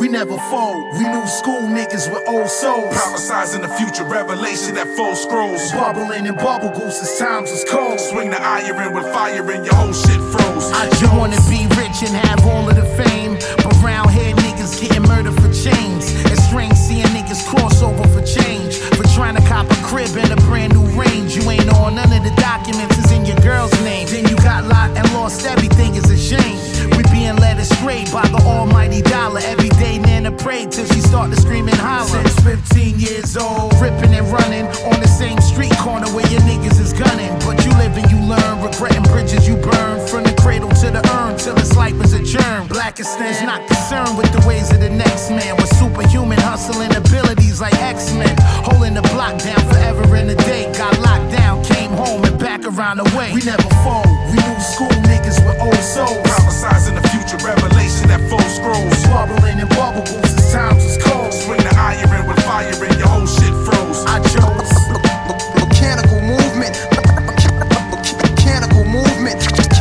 We never fold. We new school niggas with old souls. Prophesizing the future, revelation that fold scrolls. Bubbling in bubble goose as times was cold. Swing the iron with fire and your whole shit froze. I just wanna be rich and have all of the fame, but round here niggas getting murdered for chains. It's strange seeing niggas cross over for change, for trying to cop a crib and a brand new range. You ain't on none of the documents is in your girl's name. Then you got locked and lost everything, is a shame. We being led astray by the almighty dollar. Every day Nana prayed till she started screaming holler. Since 15 years old, ripping and running on the same street corner where your niggas is gunning. But you live and you learn, regretting bridges you burn. From the cradle to the urn till his life is adjourned. Blackistan is not concerned with the ways of the next man, with superhuman hustling abilities like X-Men. Holding the block down forever in a day. Got locked down, came home and back around the way. We never fold. We new school niggas with old souls. Prophesizing the future, revelation that fold scrolls. Bubbling in bubble goose as times was cold. Swing the iron with fire and your whole shit froze. I chose mechanical movement. Mechanical movement.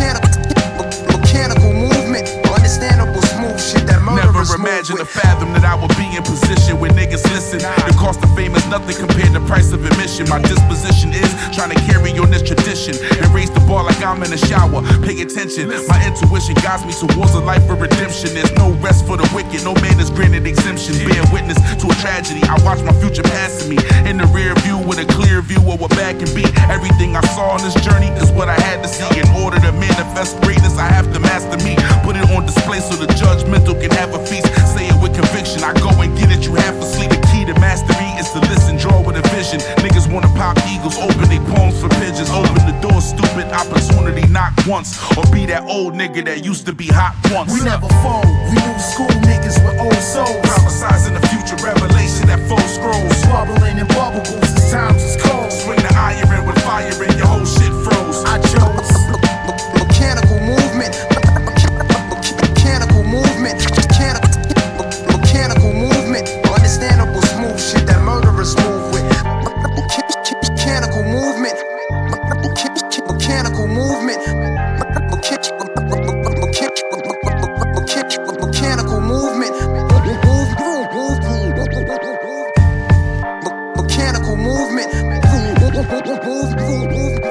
Mechanical movement. Understandable smooth shit that Never imagined or fathom that I would be in position where niggas listen. The cost of fame is nothing compared to price of admission. My disposition is trying to carry on this tradition and raise the bar like I'm in a shower. Pay attention, my intuition guides me towards a life of redemption. There's no rest for the wicked, no man is granted exemption. Bear witness to a tragedy, I watch my future passing me in the rear view with a clear view of what bad can be. Everything I saw on this journey is what I had to see. In order to manifest greatness, I have to master me. Put it on display so the judgmental can have a feast. Say it with conviction, I go and get it, you half asleep. The key to mastery is to listen, draw with a vision. Niggas wanna pop eagles, open their palms for pigeons. Open the door, stupid opportunity, knock once. Or be that old nigga that used to be hot once. we never fold. We new school niggas with old souls. Prophesizing the future, revelation that fold scrolls. Bubbling in bubble goose as times was cold. Swing the iron with fire and your whole shit froze. I chose mechanical movement. Mechanical movement. Mechanical movement. Understandable smooth shit that murderers move with. Mechanical movement. Mechanical movement. Mechanical movement. Mechanical movement.